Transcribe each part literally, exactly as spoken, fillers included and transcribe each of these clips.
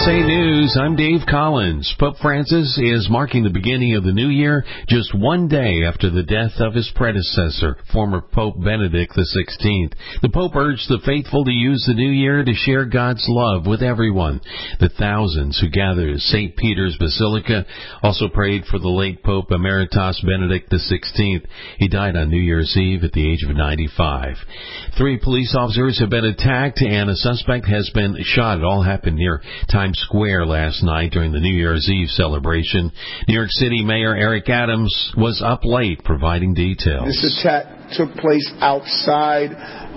S A News, I'm Dave Collins. Pope Francis is marking the beginning of the new year just one day after the death of his predecessor, former Pope Benedict the sixteenth. The Pope urged the faithful to use the new year to share God's love with everyone. The thousands who gathered at Saint Peter's Basilica also prayed for the late Pope Emeritus Benedict the sixteenth. He died on New Year's Eve at the age of ninety-five. Three police officers have been attacked and a suspect has been shot. It all happened near Times Square last night during the New Year's Eve celebration. New York City Mayor Eric Adams was up late providing details. This attack took place outside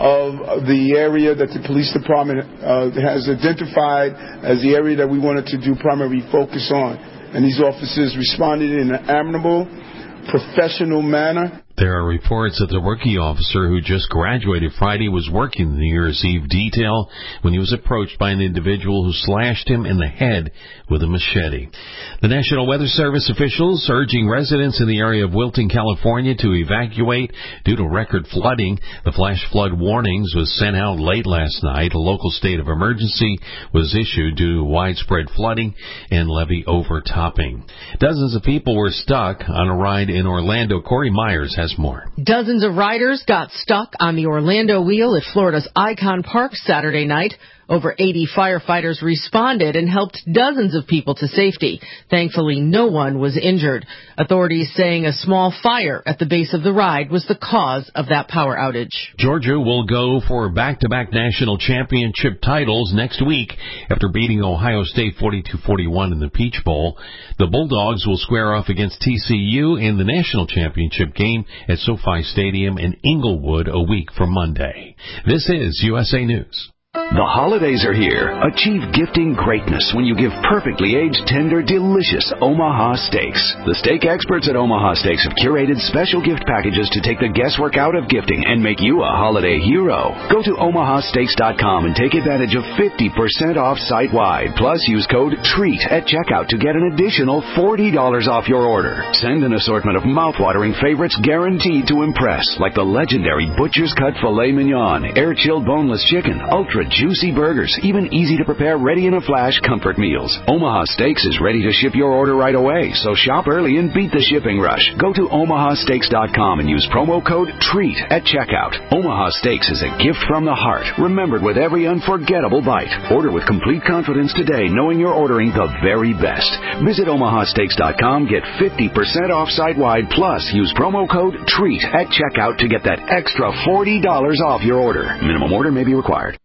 of the area that the police department uh, has identified as the area that we wanted to do primary focus on. And these officers responded in an admirable, professional manner. There are reports that the rookie officer who just graduated Friday was working the New Year's Eve detail when he was approached by an individual who slashed him in the head with a machete. The National Weather Service officials urging residents in the area of Wilton, California to evacuate due to record flooding. The flash flood warnings was sent out late last night. A local state of emergency was issued due to widespread flooding and levee overtopping. Dozens of people were stuck on a ride in Orlando. Corey Myers has more. Dozens of riders got stuck on the Orlando Wheel at Florida's Icon Park Saturday night. Over eighty firefighters responded and helped dozens of people to safety. Thankfully, no one was injured. Authorities saying a small fire at the base of the ride was the cause of that power outage. Georgia will go for back-to-back national championship titles next week after beating Ohio State forty-two forty-one in the Peach Bowl. The Bulldogs will square off against T C U in the national championship game at SoFi Stadium in Inglewood a week from Monday. This is U S A News. The holidays are here. Achieve gifting greatness when you give perfectly aged, tender, delicious Omaha steaks. The steak experts at Omaha Steaks have curated special gift packages to take the guesswork out of gifting and make you a holiday hero. Go to omaha steaks dot com and take advantage of fifty percent off site-wide. Plus, use code TREAT at checkout to get an additional forty dollars off your order. Send an assortment of mouth-watering favorites guaranteed to impress, like the legendary Butcher's Cut Filet Mignon, air-chilled boneless chicken, ultra juicy burgers, even easy-to-prepare, ready-in-a-flash comfort meals. Omaha Steaks is ready to ship your order right away, so shop early and beat the shipping rush. Go to omaha steaks dot com and use promo code TREAT at checkout. Omaha Steaks is a gift from the heart, remembered with every unforgettable bite. Order with complete confidence today, knowing you're ordering the very best. Visit omaha steaks dot com, get fifty percent off site-wide, plus use promo code TREAT at checkout to get that extra forty dollars off your order. Minimum order may be required.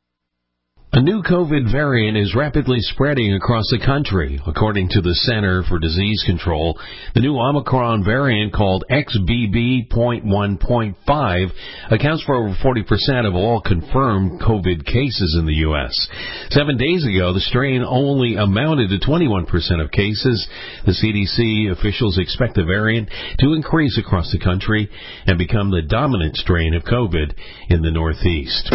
A new COVID variant is rapidly spreading across the country. According to the Center for Disease Control, the new Omicron variant called X B B point one point five accounts for over forty percent of all confirmed COVID cases in the U S. Seven days ago, the strain only amounted to twenty-one percent of cases. The C D C officials expect the variant to increase across the country and become the dominant strain of COVID in the Northeast.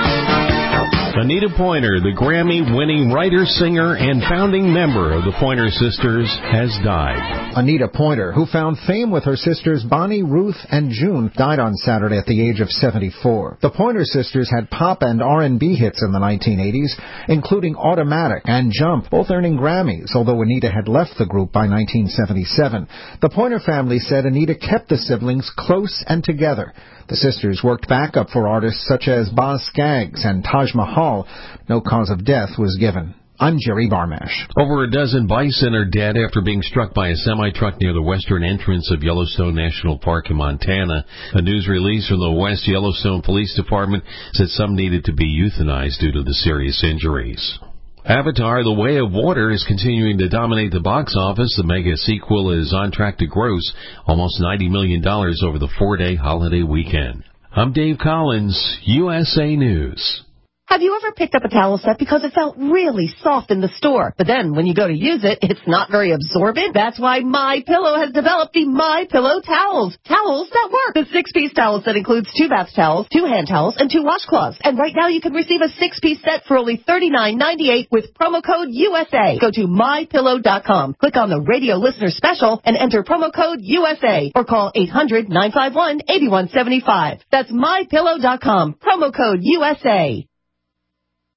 Anita Pointer, the Grammy-winning writer, singer, and founding member of the Pointer Sisters, has died. Anita Pointer, who found fame with her sisters Bonnie, Ruth, and June, died on Saturday at the age of seventy-four. The Pointer Sisters had pop and R and B hits in the nineteen eighties, including Automatic and Jump, both earning Grammys, although Anita had left the group by nineteen seventy-seven. The Pointer family said Anita kept the siblings close and together. The sisters worked backup for artists such as Boz Scaggs and Taj Mahal. No cause of death was given. I'm Jerry Barmash. Over a dozen bison are dead after being struck by a semi-truck near the western entrance of Yellowstone National Park in Montana. A news release from the West Yellowstone Police Department said some needed to be euthanized due to the serious injuries. Avatar: The Way of Water is continuing to dominate the box office. The mega sequel is on track to gross almost ninety million dollars over the four-day holiday weekend. I'm Dave Collins, U S A News. Have you ever picked up a towel set because it felt really soft in the store, but then when you go to use it, it's not very absorbent? That's why MyPillow has developed the MyPillow towels. Towels that work. The six-piece towel set includes two bath towels, two hand towels, and two washcloths. And right now you can receive a six-piece set for only thirty-nine ninety-eight with promo code U S A. Go to my pillow dot com, click on the radio listener special, and enter promo code U S A, or call eight hundred nine five one eight one seven five. That's my pillow dot com, promo code U S A.